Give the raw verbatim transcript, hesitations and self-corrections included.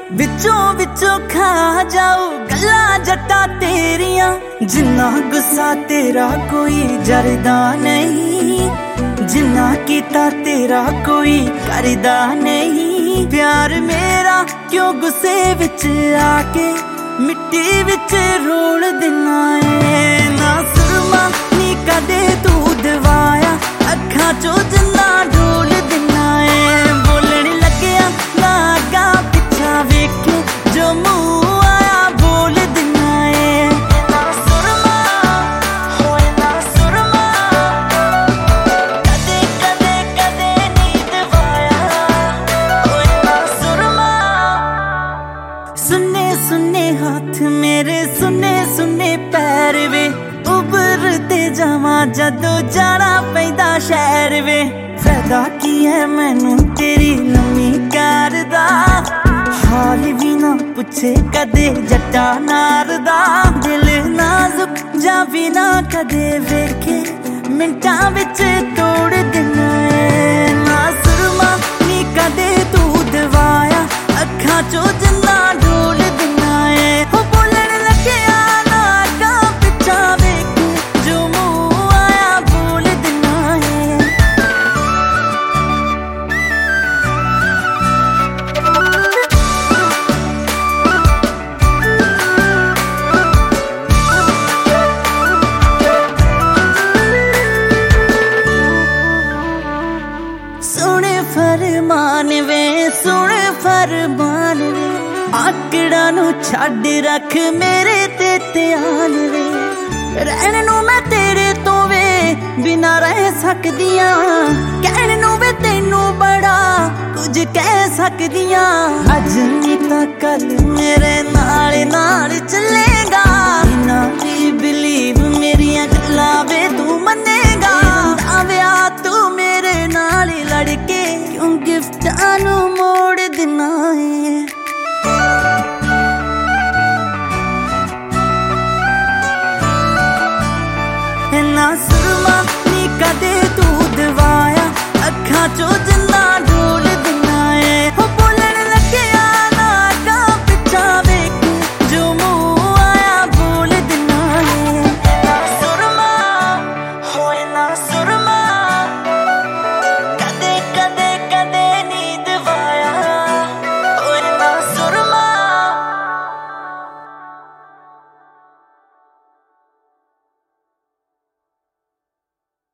विचों विचों खा जाओ गल्ला जट्टा तेरिया, जिन्ना गुस्सा तेरा कोई जरदा नहीं, जिन्ना कीता तेरा कोई करदा नहीं। प्यार मेरा क्यों गुस्से विच आके मिट्टी विच रोल देना है। ना सुरमा नी कदे तू दवाया, अखां चो जिन्ना डोल देना है। बोलने लग्या ना अगा पिछा वेखे, जो मुंह आया बोल देना है। ना सुरमा होए ना सुरमा, कदे कदे कदे नी दवाया, होए ना सुरमा। सुने सुने हाथ मेरे, सुने सुने पैर वे, उभरते जावा जदों जाना पैंदा शहर वे। फायदा की है मैनू तेरी नवी कार दा, हाल भी ना पुछे कदे जट्टा नार दा। दिल नाजुक जा भी ना कदे वेखे, मिंटां विच तोड़ देना है। ना सुरमा नी कदे तू दवाया, अखां चो जिन्ना डोल देना है। हो बोलण लग्या ना अगा पिछा वेखे, जो मुंह आया बोल देना है। सुने फरमान वे, सुने फरमान वे, आकड़ा नू छड्ड रख मेरे ते ध्यान वे। रहन नू मैं तेरे तो वे बिना रह सकदियां, कहण नू वे तैनू बड़ा कुछ कह सकदियां। अज नी तां कल मेरे नाल नाल चलेगा, इन्ना भी बिलीव मेरियां गल्लां वे तू मन्नेगा। आव्या तू मेरे नाल लड़के क्यों गिफ्टां नू मोड़ देना है। ना सुरमा नी कदे तू दवाया, अखां चो